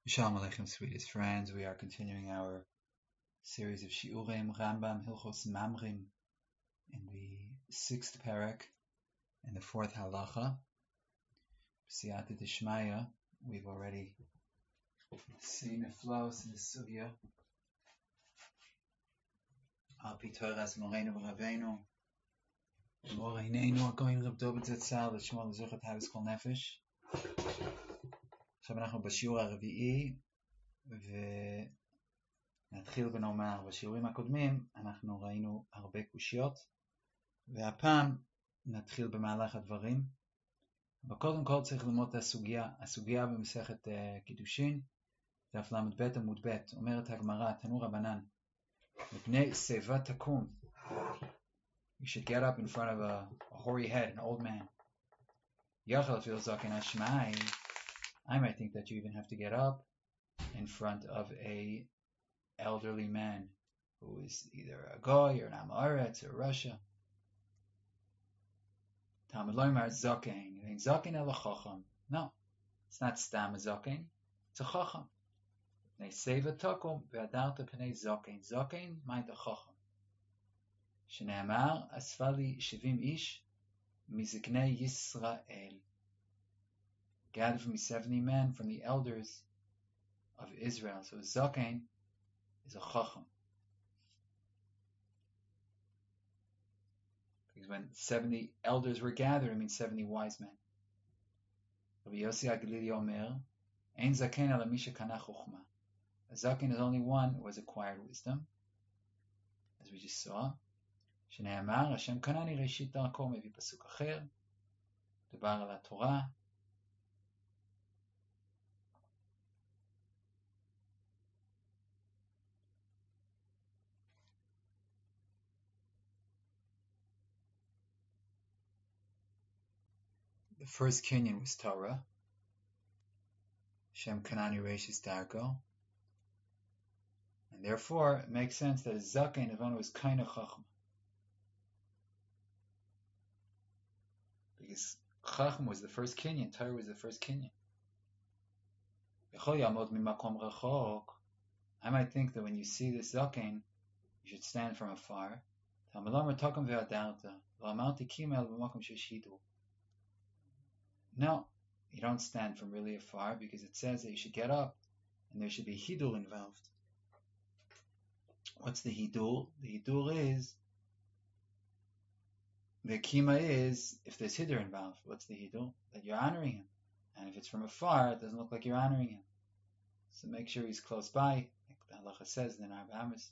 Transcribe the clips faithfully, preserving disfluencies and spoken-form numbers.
Shalom Aleichem, sweetest friends. We are continuing our series of Shiurim Rambam Hilchos Mamrim in the sixth parak and the fourth halacha. Siyata Dishmaya. We've already seen the flows in the sugya. Al pi Toras Moreinu v'Rabeinu Moreineinu HaKohen Reb Dovid Zatzal L'Shmuel Zuchat Havis Kol Nefesh. עכשיו אנחנו בשיעור הרביעי ונתחיל ונאמר, בשיעורים הקודמים אנחנו ראינו הרבה קושיות והפעם נתחיל במהלך הדברים. אבל קודם כל צריך ללמוד את הסוגיה, הסוגיה במסכת uh, קידושין, דף ל"ב עמוד ב', אומרת הגמרא, תנו רבנן, מפני שיבה תקום, you should get up in front of a, a hoary head, an old man. יחל אפילו זקן השמאי, I might think that you even have to get up in front of a elderly man who is either a goy or an Amoretz or Russia. Talmud Loimar Zaken. It ain't Zaken el Chacham. No, it's not Stam Zaken. It's a Chacham. They save a takum ve'adarta pnei Zaken. Zaken meint a Chacham. Shneamar asfali shivim ish miziknei Yisrael. Gathered from me seventy men from the elders of Israel. So Zaken is a Chacham. Because when seventy elders were gathered, it means seventy wise men. Rabbi Yossi HaGlili Omer, Ein Zaken ala mi shekana chokhmah. A Zaken is only one who has acquired wisdom. As we just saw. Shneamar Hashem kanani reshit darko, maybe pasuk acher. Debar ala Torah. The first Kenyan was Torah. Shem Kanani Reshis Darko. And therefore, it makes sense that a Zaken, if one was kind of Chachma. Because Chachma was the first Kenyan, Torah was the first Kenyan. I might think that when you see this Zaken, you should stand from afar. No, you don't stand from really afar because it says that you should get up and there should be hidul involved. What's the hidul? The hidul is, the kima is, if there's hiddur involved, what's the hidul? That you're honoring him. And if it's from afar, it doesn't look like you're honoring him. So make sure he's close by, like the halacha says in our Amos.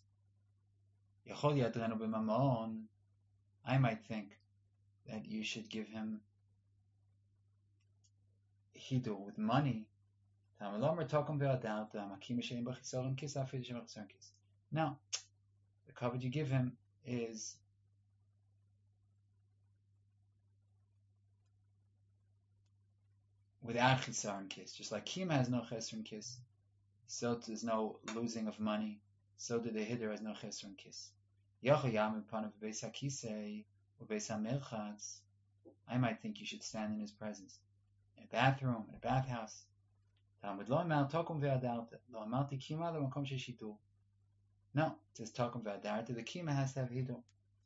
I might think that you should give him hidul with money. No, the covet you give him is without chisar and kiss. Just like kima has no chesar and kiss, so there's no losing of money, so do the hiddur has no chesar and kiss. I might think you should stand in his presence. In a bathroom, in a bathhouse. No, it says takum ve'adarta. The kima has to have hidul.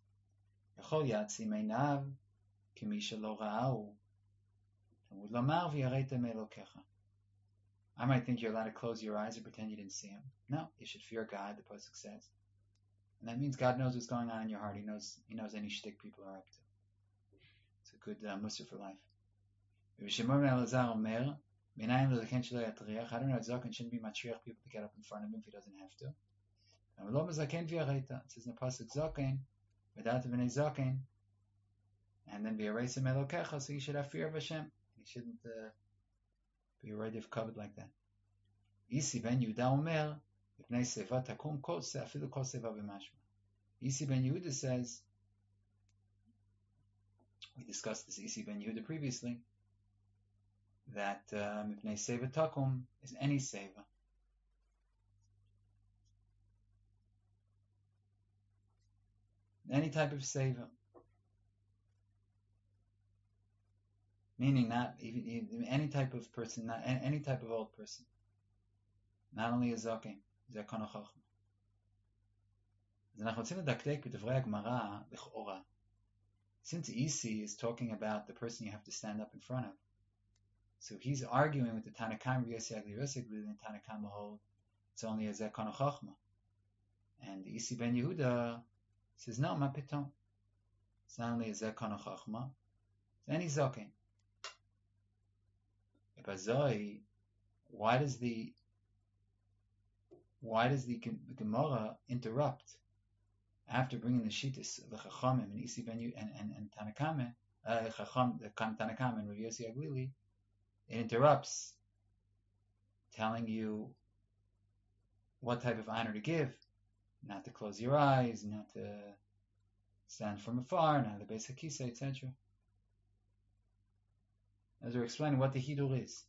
I might think you're allowed to close your eyes and pretend you didn't see him. No, you should fear God, the pasuk says. And that means God knows what's going on in your heart. He knows He knows any shtick people are up to. It's a good uh, mussar for life. I don't know, Zaken shouldn't be matriach people to get up in front of him if he doesn't have to. It says in the pasuk Zaken, without the b'nei Zaken, and then be a race of Melokecha, so you should have fear of Hashem. You shouldn't uh, be already of covet like that. Isi ben Yehuda Omer, B'nei Seva takum kol se afilu kol seva b'mashma. Isi ben Yehuda says, we discussed this Isi ben Yehuda previously, that Mipnei Seva Takum is any Seva. Any type of Seva. Meaning not even, even any type of person, not any type of old person. not only a zaken, זה כאן החוכמה. אז אנחנו רוצים לדקדק בדברי הגמרא, לכאורה. Since Isi is talking about the person you have to stand up in front of, so he's arguing with the Tanakam, Yossi Agli Yossi Agli, and Tanakam hold it's only a Zekon Chachma. And Isi ben Yehuda says, no, ma piton. It's not only a Zekon Chachma, it's any Zaken. Ibazoi, why does the why does the Gemara interrupt after bringing the Shittis of the Chachamim and Isi ben Yehuda and, and, and Tanakam, uh, Chacham, the Tanakam and Rav Yossi Aglili? It interrupts telling you what type of honor to give, not to close your eyes, not to stand from afar, not to the basic kisa, et cetera. As we're explaining what the hidul is.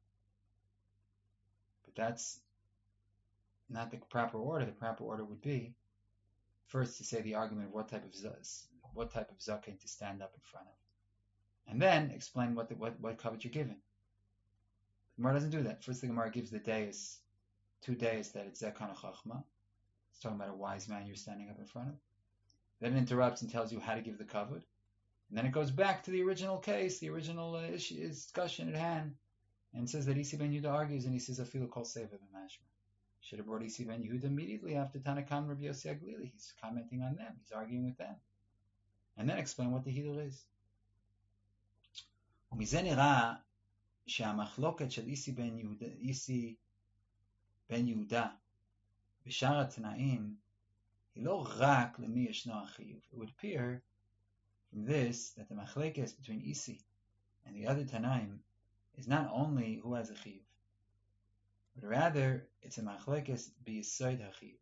But that's not the proper order. The proper order would be first to say the argument of what type of what type of zaken to stand up in front of, and then explain what the, what what covet you're given. The Gemara doesn't do that. First, the Gemara gives the days, two days that it's Zekon Chachma. It's talking about a wise man you're standing up in front of. Then it interrupts and tells you how to give the kavod. And then it goes back to the original case, the original uh, issue, discussion at hand, and says that Isi ben Yehuda argues, and he says, Afilu kol seva b'mashma. Should have brought Isi ben Yehuda immediately after Tanakam Rabbi Yossi Aglili. He's commenting on them. He's arguing with them. And then explain what the hidul is. ומזה נראה שהמחלוקת של איסי בן יהודה, איסי בן יהודה בשאר התנאים היא לא רק למי ישנו החיוב. It would appear from this that the machlekes between Isi and the other Tanaim is not only who has a chiyuv, but rather it's a machlekes b'yesod hachiyuv.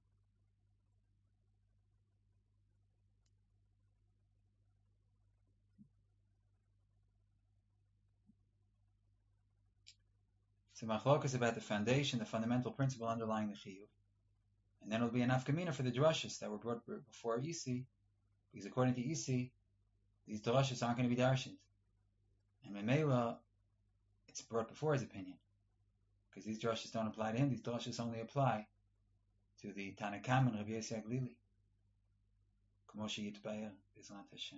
It's a machlokes about the foundation, the fundamental principle underlying the chiyuv. And then it'll be an afkamina for the drushes that were brought before Isi, because according to Isi, these drushes aren't going to be darshaned. And Memela, it's brought before his opinion, because these drushes don't apply to him. These drushes only apply to the Tanakam and Rabbi Yossi Aglili. כמו שיתבהר בעזרת השם.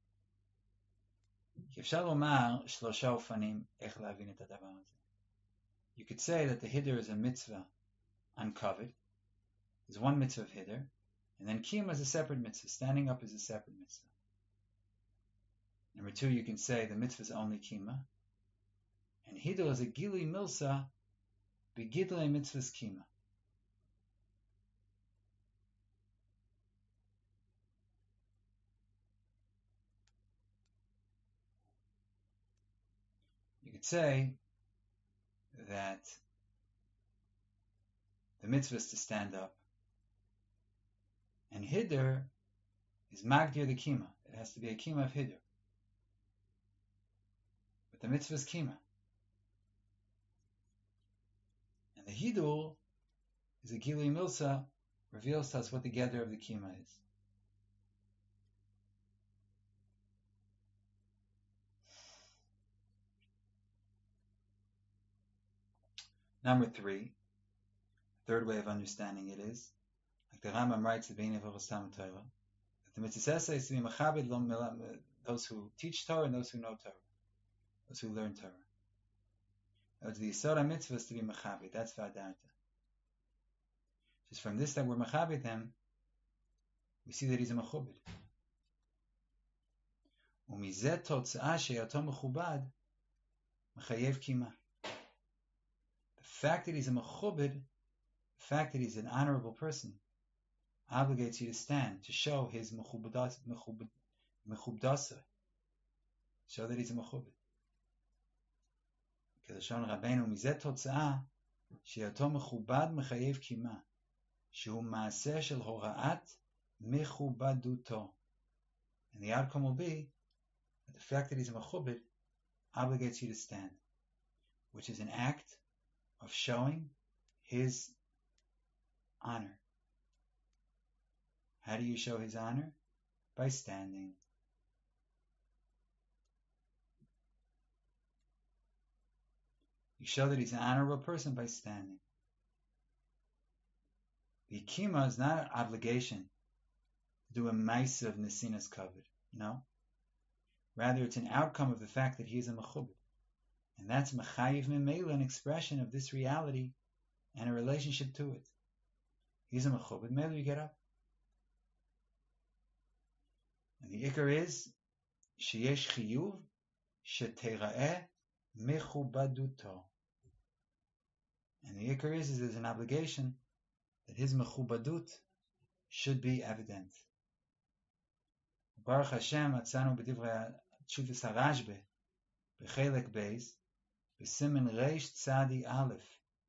אפשר לומר שלושה אופנים איך להבין את הדבר הזה. You could say that the Hiddur is a mitzvah uncovered. There's one mitzvah of Hiddur, and then Kiyum is a separate mitzvah. Standing up is a separate mitzvah. Number two, you can say the mitzvah is only Kima, and Hiddur is a Gili Milsa, Begidle mitzvah's Kima. You could say that the mitzvah is to stand up, and Hiddur is Magdir the Kima. It has to be a Kima of Hiddur. But the mitzvah is Kima. And the Hiddur is a Gili Milsa, reveals to us what the gather of the Kima is. Number three, third way of understanding it is, like the Rambam writes at the beginning of Avostam Torah, that the mitzvah is to be machabed those who teach Torah and those who know Torah, those who learn Torah. That's the Yisod mitzvah is to be machabed. That's Vadarta. Just from this that we're machabed them, we see that he's a mechubed. Umizet totzah sheyato mechubad mechayev kima. The fact that he's a mechubed, the fact that he's an honorable person, obligates you to stand to show his mechubdasa, show that he's a mechubed. כלשון רבנו, מזה תוצאה שאותו מכובד מחייב קימה, שהוא מעשה של הוראת מכובדותו. And the outcome will be that the fact that he's a mechubed obligates you to stand, which is an act of showing his honor. How do you show his honor? By standing. You show that he's an honorable person by standing. The kima is not an obligation to do a maisa of nesinas kavod. No. Rather, it's an outcome of the fact that he is a mechubed. And that's mechayiv memela, an expression of this reality and a relationship to it. He's a mechubed, mele you get up. And the ikar is, sheyesh chiyuv, shetera'eh mechubaduto. And the ikar is, is there's an obligation that his mechubadut should be evident. Baruch Hashem, atzanu b'divrei tshuvas harashbe, b'chelek beis, b'simen reish tzadi aleph.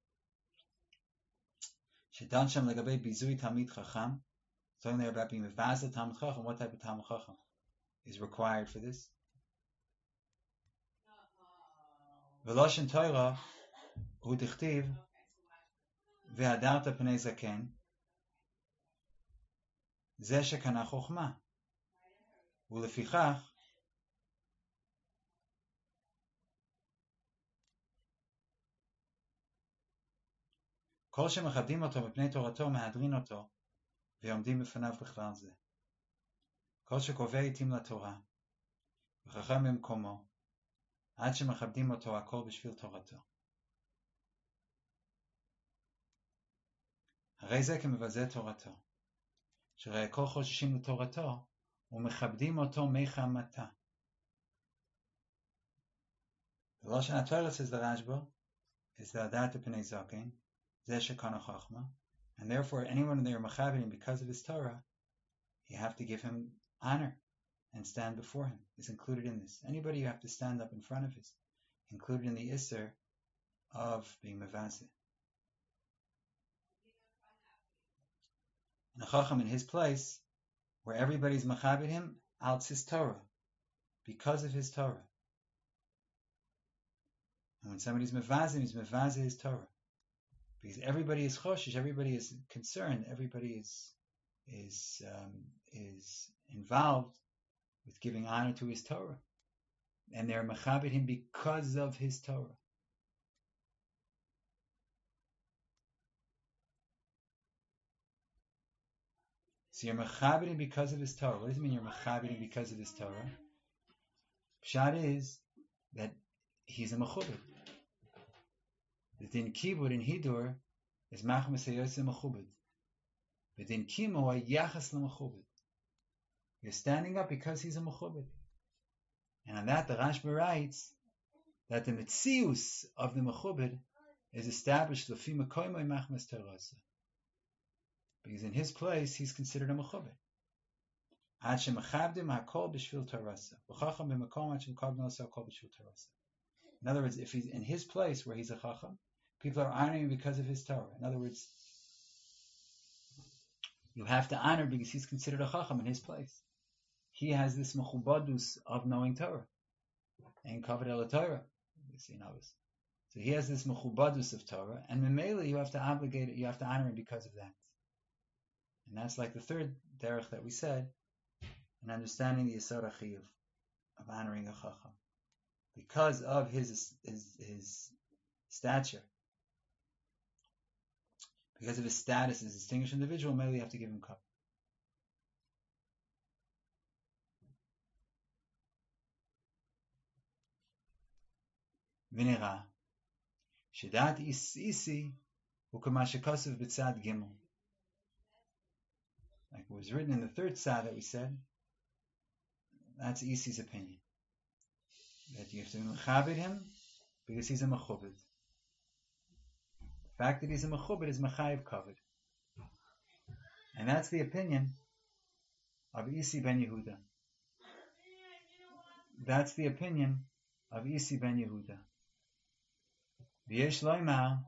Shedan shem legabei bizui talmid chacham, talking there about being mevazel talmid chacham. What type of talmid chacham is required for this? V'loshen Torah hu dichtiv ve'adarta pnei zaken zeh shekana chochma ulefichach כל שמכבדים אותו מפני תורתו מהדרין אותו ועומדים בפניו בכלל זה. כל שקובע עתים לתורה וחכם במקומו עד שמכבדים אותו הכל בשביל תורתו. הרי זה כמבזה תורתו, שראה כל חוששים לתורתו ומכבדים אותו מחמתה. ולשון התורה, says the Rashba, is the adat pnei zaken, and therefore anyone in there mechaberim because of his Torah, you have to give him honor and stand before him. Is included in this. Anybody you have to stand up in front of is included in the Isser of being mevazeh. And a chacham in his place, where everybody's mechabed him, out his Torah, because of his Torah. And when somebody's mevazeh, he's mevazeh his Torah. Because everybody is choshish, everybody is concerned, everybody is is um, is involved with giving honor to his Torah, and they're mechabed him because of his Torah. So you're mechabed him because of his Torah. What does it mean you're mechabed him because of his Torah? Pshat is that he's a mechubed. The din kibud in hidur is machmas hayoseh mechubed. The din kimo a yachas lemechubed. You're standing up because he's a mechubed. And on that the Rashba writes that the metzius of the mechubed is established lefi mekoymoi machmas terasa. Because in his place he's considered a mechubed. Ad shemechabdim hakol b'shvil terasa. V'chacham b'makom ad shemechabdim also hakol b'shvil terasa. In other words, if he's in his place where he's a chacham, people are honoring him because of his Torah. In other words, you have to honor because he's considered a chacham in his place. He has this mechubadus of knowing Torah and kavod el Torah. You see now, so he has this mechubadus of Torah, and memela you have to obligate it, you have to honor him because of that. And that's like the third derech that we said in understanding the yesod achiyuv of honoring a chacham. Because of his, his his stature, because of his status as a distinguished individual, maybe you have to give him cup. V'nira shedat isi ukama shekasav b'tzad gimel, like it was written in the third tzad that we said. That's Isi's opinion. That you have to mechabed him because he's a mechubed. The fact that he's a mechubed is mechayiv kavod. And that's the opinion of Isi ben Yehuda. That's the opinion of Isi ben Yehuda. V'yesh loymar,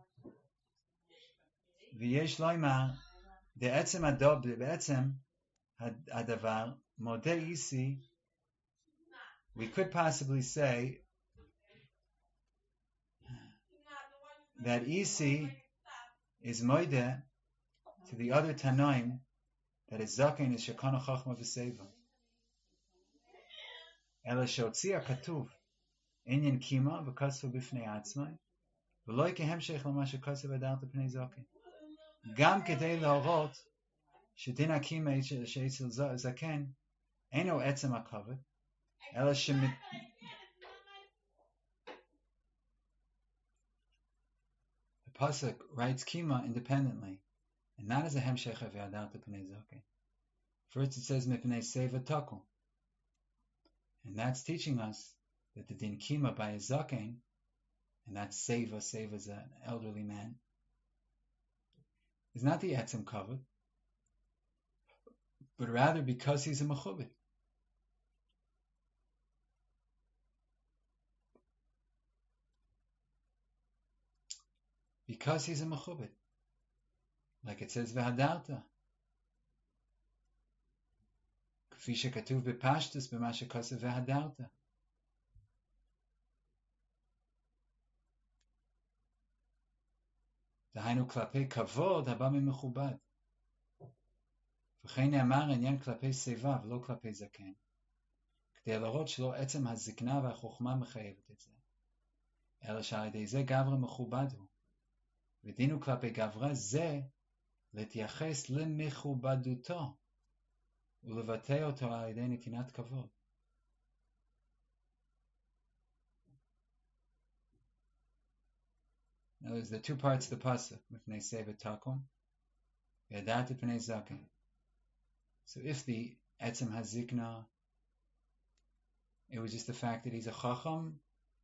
v'yesh loymar, de'etzem adob, de'etzem adavar, model Isi. We could possibly say that Isi is moide to the other Tanoim that is Zaken is Shekana Chachma V'Seva. Ela Shotzia Katuv Inyan Kima V'Kasva B'Fnei Atzmai V'Loi Kehem Sheich L'ma Shekasva V'Adalta P'nei Zaken. גם כדי להורות שדין הקימה שאצל זקן אינו עצם הכבוד, אלא שמת... The pasuk writes kima independently, and not as a hemshech v'adarta p'nei zaken. First it says mipnei seva taku, and that's teaching us that the din kima by a zaken, and that's seva, seva is an elderly man, is not the etzem kavod, but rather because he's a mechubed. Because he's a mechubed. Like it says v'hadarta. כפי שכתוב בפשטוס במה שכתוב והדרת. דהיינו כלפי כבוד הבא ממכובד. וכן נאמר עניין כלפי שיבה ולא כלפי זקן. כדי להראות שלא עצם הזקנה והחוכמה מחייבת את זה, אלא שעל ידי זה גברה מכובד הוא. ודינו כלפי גברה זה להתייחס למכובדותו. ולבטא אותו על ידי נתינת כבוד. Now there's the two parts of the pasuk, mipnei seva takum, v'yadarta p'nei zaken. So if the etzem hazikna, it was just the fact that he's a chacham,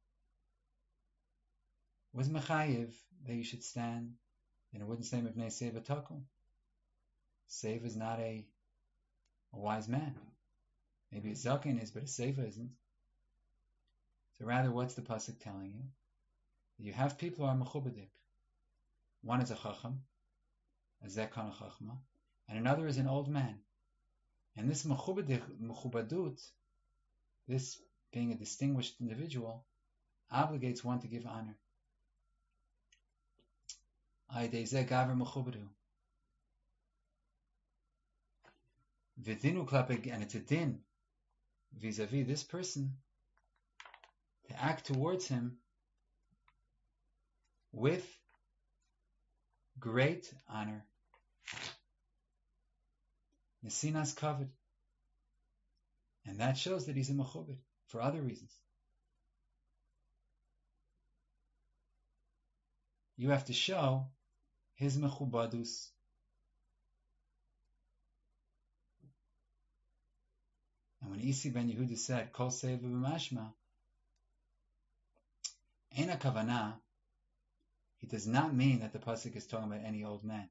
was mechayiv that you should stand, then it wouldn't say mipnei seva takum. Seva is not a a wise man. Maybe a zaken is, but a seva isn't. So rather, what's the pasuk telling you? You have people who are mechubadik. One is a chacham, a zekon a chachma, and another is an old man. And this mechubadik, mechubadut, this being a distinguished individual, obligates one to give honor. Aydei ze gaver mechubadu. Vidinu klapeg, and it's a din vis-a-vis this person to act towards him with great honor. Nesinas kavod. And that shows that he's a mechubed for other reasons. You have to show his mechubadus. And when Isi ben Yehuda said, Kol seva b'mashma, Ein HaKavanah, he does not mean that the pasuk is talking about any old man.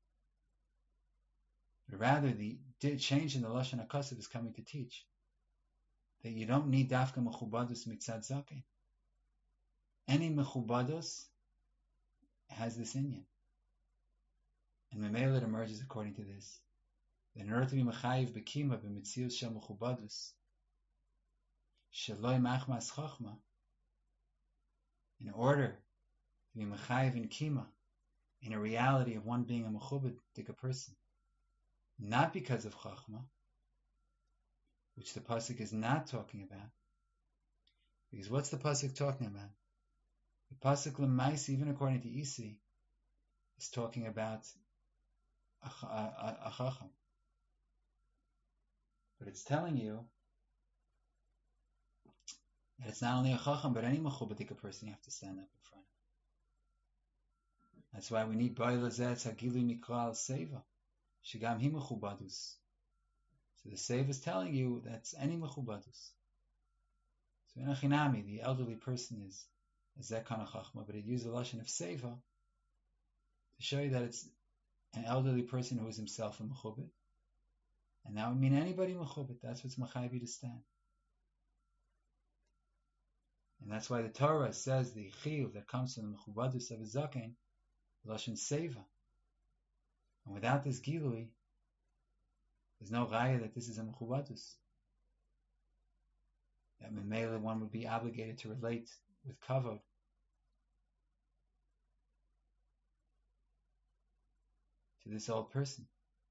But rather, the change in the Lashon HaKasav is coming to teach that you don't need dafka mechubadus mitzad zaken. Any mechubadus has this inyan. And Memele it emerges according to this. In order to be mechayiv bekima b'mitzius shel mechubadus, sheloi machmas chachma, in order to be mechayiv in kima, in a reality of one being a mechubadik person, not because of chachma, which the pasuk is not talking about, because what's the pasuk talking about? The pasuk l'mais, even according to Isi, is talking about a, a, a, a chacham. But it's telling you that it's not only a chacham, but any mechubadik person you have to stand up in front of. That's why we need ba'il hazeh hagilu nikra seva, shegam hi mechubadus. So the seva is telling you that's any mechubadus. So in Achinami, the elderly person is a zekon chachma, but it uses the lashon of seva to show you that it's an elderly person who is himself a mechubad. And that would mean anybody mechubet. That's what's mechayiv to stand. And that's why the Torah says the chiyuv that comes from the mechubadus of a zaken, lashon seva. And without this gilui, there's no raya that this is a mechubadus. That memele one would be obligated to relate with kavod. To this old person.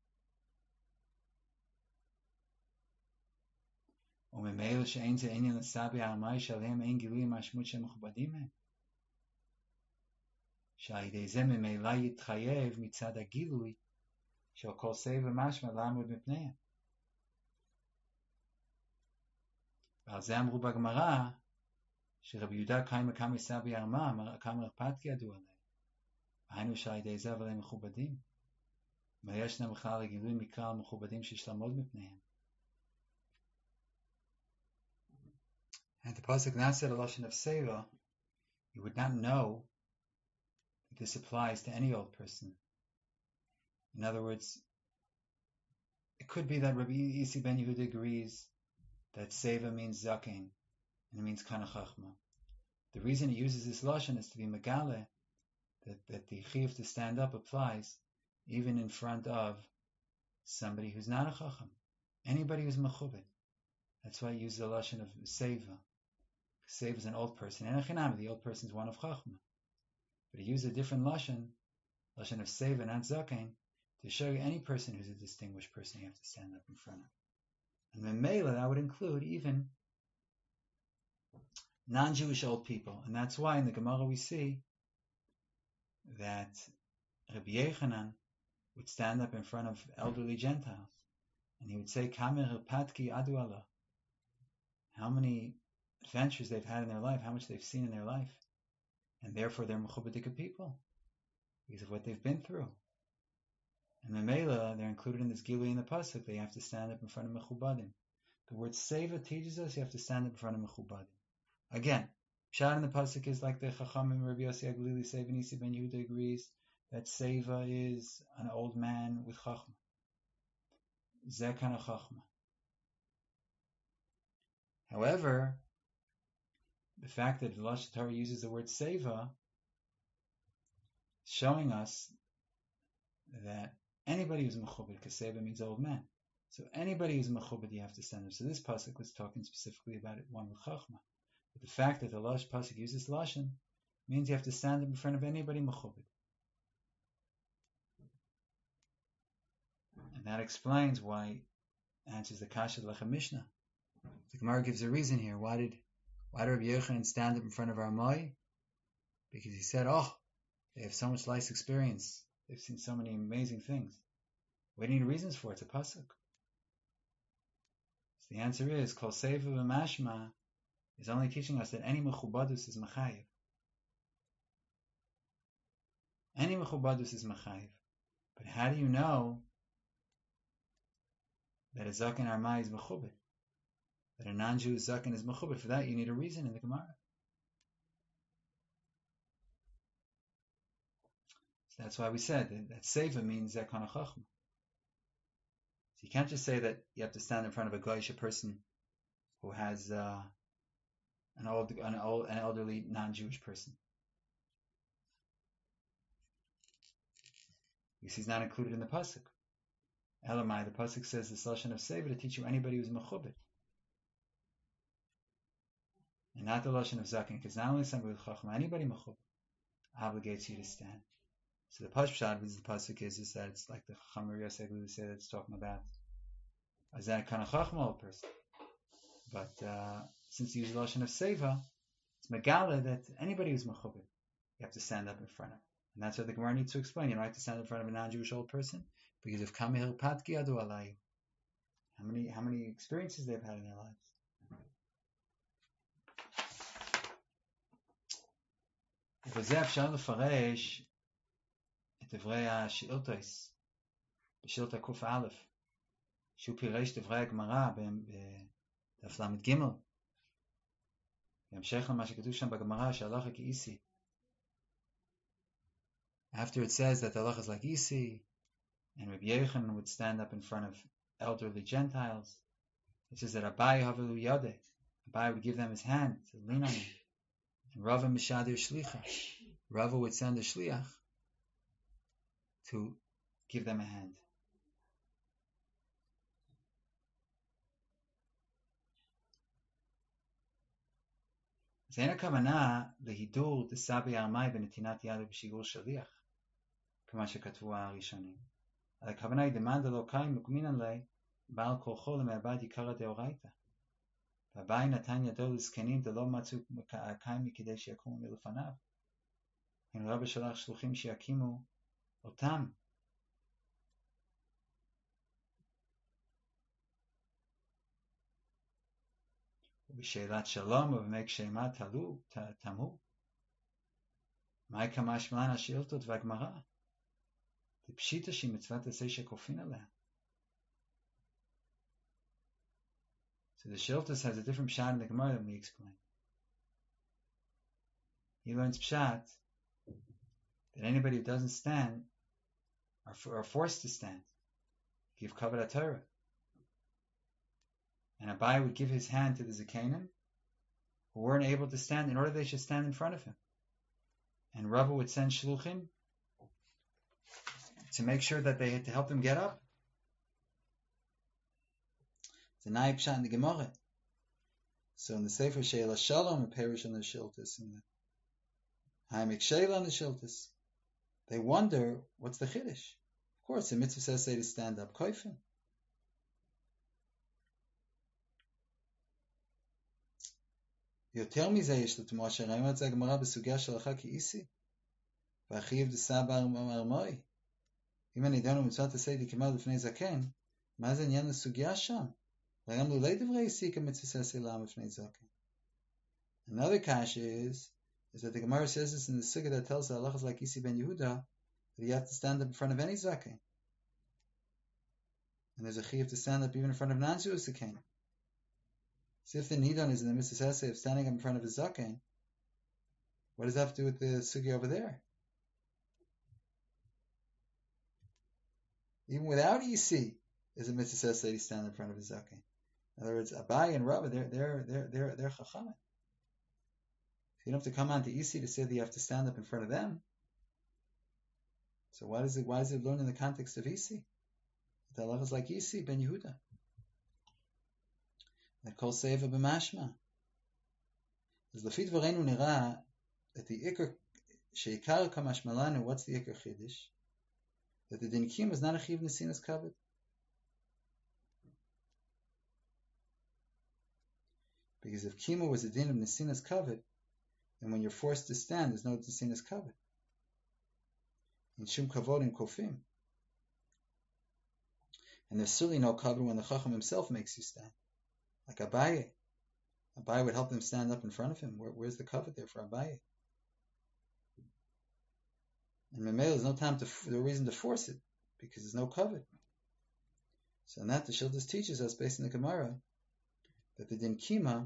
וממילא שאין זה עניין לסבי העמי שעליהם אין גילוי משמעות שהם מכובדים הם. שעל ידי זה ממילא יתחייב מצד הגילוי של כל סבב משמע לעמוד מפניהם. ועל זה אמרו בגמרא, שרבי יהודה קיימא קמא סבי ארמא, קמא רפתקי ידוע עליהם. היינו שעל ידי זה אבל הם מכובדים. אבל ישנם בכלל לגילוי מקרא על מכובדים שיש לעמוד מפניהם. And the pasuk now said a lashon of seva, you would not know that this applies to any old person. In other words, it could be that Rabbi Isi ben Yehuda agrees that seva means zaken, and it means kana chachma. The reason he uses this lashon is to be megale, that, that the chiyuv to stand up applies even in front of somebody who's not a chacham, anybody who's mechubed. That's why he uses the lashon of seva. Seva is an old person, and Echinami, the old person is one of chachma. But he used a different lashon, lashon of seva, not zaken, to show you any person who's a distinguished person you have to stand up in front of. And Memela, that would include even non-Jewish old people. And that's why in the Gemara we see that Rabbi Yechanan would stand up in front of elderly Gentiles, and he would say, Kamer Patki Adu Allah. How many adventures they've had in their life, how much they've seen in their life. And therefore they're Mechubadika people, because of what they've been through. And Memela, they're included in this Gilui in the Pasuk, they have to stand up in front of Mechubadim. The word Seva teaches us you have to stand up in front of Mechubadim. Again, Pshat in the Pasuk is like the Chachamim, Rabbi Yossi Aglili, Seva Nisi ben Yehuda agrees that Seva is an old man with Chachma. Zeh kana Chachma. However, the fact that the Lashon Torah uses the word Seva is showing us that anybody who's mechubed, because Seva means old man. So anybody who's mechubed, you have to stand up. So this pasuk was talking specifically about it, one with Chachma. But the fact that the Lash pasuk uses Lashon means you have to stand up in front of anybody mechubed. And that explains why it answers the Kasha Lechem Mishnah. The Gemara gives a reason here. Why did why did Rabbi Yochanan stand up in front of Ramai? Because he said, oh, they have so much life experience. They've seen so many amazing things. What do you need reasons for? It's a pasuk. So the answer is, Kol Seva v'Mashma is only teaching us that any mechubadus is machayev. Any mechubadus is machayev. But how do you know that a zaken armai is mechubed? That a non-Jew zaken is mechubed? For that you need a reason in the Gemara. So that's why we said that, that seva means zakon chachma. So you can't just say that you have to stand in front of a goyish, a person who has uh, an old, an old, an elderly non-Jewish person. Because he's not included in the pasuk. Elamai, the pasuk says the lashon of seva to teach you anybody who's mechubed, and not the lashon of zaken, because not only somebody with chachma, anybody mechubed obligates you to stand. So the pashpshat with the pasuk is, is that it's like the Chacham Riyas Eglu say that it's talking about a that kind of chachma old person. But uh, since you use the lashon of seva, it's megala that anybody who's mechubed, you have to stand up in front of. And that's what the Gemara needs to explain. You don't have to stand in front of a non-Jewish old person, because of kamehil patki adu alayu. How many how many experiences they've had in their lives. וזה אפשר לפרש את דברי השאילתות, בשאילתה ק"א, שהוא פירש דברי הגמרא בדף למ"ג, בהמשך למה שכתוב שם בגמרא שהלכה כאיסי. After it says that the halacha is like Isi, and Rabbi Yochanan would stand up in front of elderly Gentiles, it says that Abai havelu yadeh, Abai would give them his hand to lean on him, and Rava mishadir shlicha, Rava would send a shliach to give them a hand. Zena kamana lehidur desabi armai benetinat yadu b'shigul shaliach. כמה שכתבו הראשונים. אבל הכוונה היא דמאן דלא קיים מקומינן לי בעל כוחו למעבד עיקרא דאורייתא. והבאי נתן ידו לזקנים דלא מצאו קיים מכדי שיקומו מלפניו. and Rabbi Shalach Shluchim Shiakimu Otam. B'Shelat Shalom u'B'mek Shema Talu Tamu. Mai Kamash Mana Shiltot V'Agmara. The Pshita Shi Mitzvat Esei Shekofin Aleh. So the Shiltos has a different pshat in the Gemara than we explain. He learns pshat that anybody who doesn't stand are, for, are forced to stand, give kavod Torah. And Abai would give his hand to the Zakanim who weren't able to stand in order they should stand in front of him. And Rabba would send shluchim to make sure that they had to help them get up. It's a naib pshat in the Gemara. So in the Sefer Sheila Shalom, a parish on the Shiltis, in the Haimek Sheila on the Shiltis, they wonder, what's the Chiddush? Of course, the mitzvah says they to stand up. Koifim. יותר מזה יש לתמוה שראינו את זה הגמרא בסוגיה של הלכה כאיסי ואחיו דסבא ארמוי. אם הנידון ומצוות עשה דקמר לפני זקן, מה זה עניין לסוגיה שם? וגם לולי דברי איסי כמצוות עשה לעם לפני זקן. Another kasha is is that the Gemara says this in the sugya that tells the halachas like Isi ben Yehuda that you have to stand up in front of any zaken. And there's a chiyuv to stand up even in front of non-Jewish zaken. So if the nidon is in the mitzvah of standing up in front of a zaken, what does that have to do with the sugya over there? Even without E C, is a mitzvah that he stand in front of a zaken. In other words, Abai and Rabba, they're they're they're they're they're chachamim. You don't have to come on to E C to say that you have to stand up in front of them. So why does it why does it learn in the context of E C? The halacha is like Isi ben Yehuda. That calls Seva b'mashma. As lefit v'reinu nira that the ikar sheikar kamash malanu. What's the ikar chiddush? That the din kiyum is not a chiv nesinas kavod. Because if kiyum was a din of nesinas kavod, then when you're forced to stand, there's no nesinas kavod. In shum kavod and kofim. And there's certainly no kavod when the chacham himself makes you stand. Like Abaye. Abaye would help them stand up in front of him. Where, where's the kavod there for Abaye? And Memele, there's no time to, no reason to force it, because there's no kavod. So in that, the Shildas teaches us, based on the Gemara, that the din kima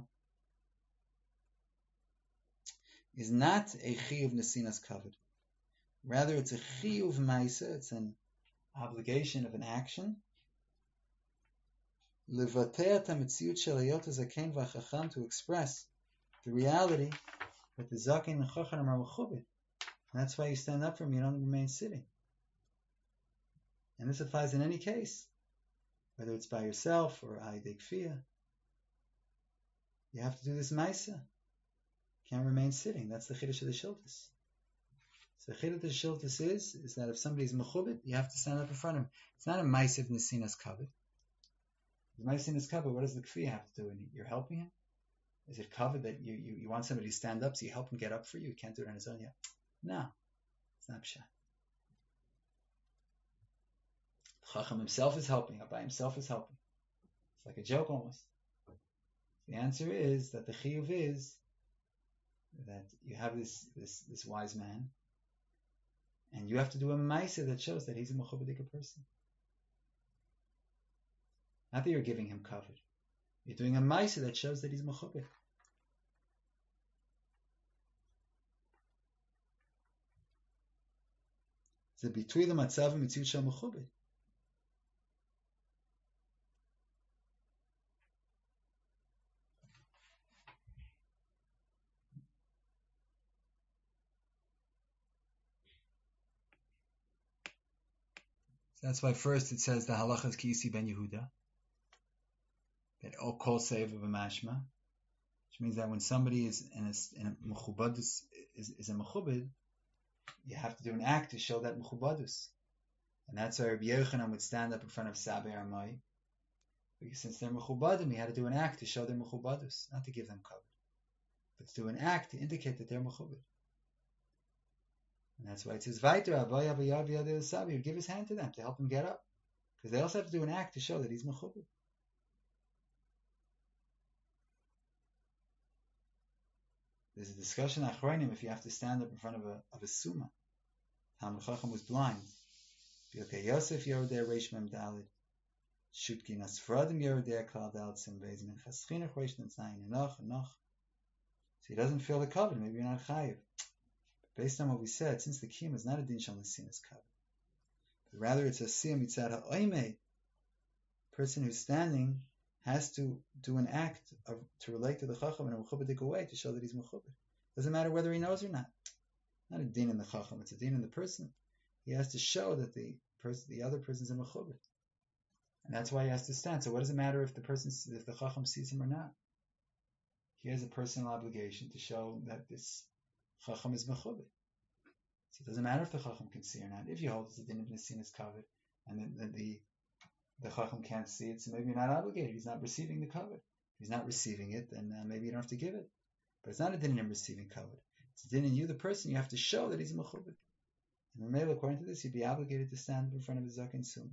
is not a chiyuv nesinas kavod. Rather, it's a chiyuv ma'isa. It's an obligation of an action. Levateat hametziut shel hayot hazaken v'hachacham, to express the reality that the zaken and chacham are mechubed. And that's why you stand up from, you don't remain sitting. And this applies in any case, whether it's by yourself or aidei kfiyah. You have to do this ma'isa. Can't remain sitting. That's the chiddush of the shiltus. So the chiddush of the shiltus is is that if somebody's mechubed, you have to stand up in front of him. It's not a ma'isa of nesinas kavod. The ma'isa nesinas kavod, what does the kfiyah have to do with it? You're helping him? Is it kavod that you, you, you want somebody to stand up so you help him get up for you? You can't do it on his own yet. No, it's not pshat. The chacham himself is helping. Abai himself is helping. It's like a joke almost. The answer is that the chiyuv is that you have this this this wise man, and you have to do a ma'aseh that shows that he's a mechubedika person. Not that you're giving him kavod. You're doing a ma'aseh that shows that he's mechubed. So between the matzav and mitziut shel mechubed. That's why first it says the halacha is Isi ben Yehuda, that all kol seva b'mashma, which means that when somebody is in a, in a mechubadus, is, is a mechubed, you have to do an act to show that mechubadus. And that's why Rabbi Yochanan would stand up in front of Sabei Armai, because since they're mechubadim, he had to do an act to show their mechubadus, not to give them cover, but to do an act to indicate that they're mechubed. And that's why it says, Vaiter Avaya V'Yav Yadei L'Sav. He would give his hand to them to help him get up. Because they also have to do an act to show that he's mechubed. There's a discussion achronim if you have to stand up in front of a of a summa. Talmid Chacham was blind. Bilkei Yosef Yerodei Reish Mem Dalid. Shutkin Asfradim Yerodei Klal Dalid Sim Beis Minchas Chinuch Reish Netzayin Enoch Enoch. So he doesn't feel the covenant. Maybe you're not chayiv. But based on what we said, since the kiyum is not a din shal nesinas covenant, but rather it's a siyam mitzad ha'oimei. Person who's standing has to do an act of, to relate to the chacham in a mechubadik way to show that he's mechubed. Doesn't matter whether he knows or not. Not a din in the chacham; it's a din in the person. He has to show that the person, the other person, is a mechubed, and that's why he has to stand. So, what does it matter if the person, if the chacham sees him or not? He has a personal obligation to show that this chacham is mechubed. So it doesn't matter if the chacham can see or not. If you hold it's a din of nesinas covered, and then the, the the chacham can't see it, so maybe you're not obligated. He's not receiving the covet. If he's not receiving it, then uh, maybe you don't have to give it. But it's not a din in him receiving covet. It's a din in you, the person. You have to show that he's a mechubed. And Ramel, according to this, you'd be obligated to stand up in front of the zaken soon.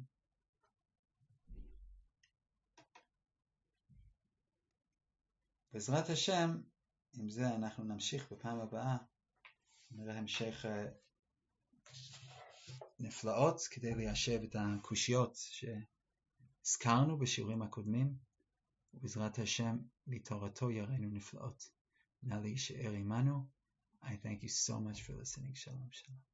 בעזרת השם, עם זה אנחנו נמשיך בפעם הבאה. נראה המשך נפלאות כדי ליישב את הקושיות שהזכרנו בשיעורים הקודמים, ובעזרת השם בתורתו יראינו נפלאות. נא להישאר עמנו. I thank you so much for listening. Shalom, shalom.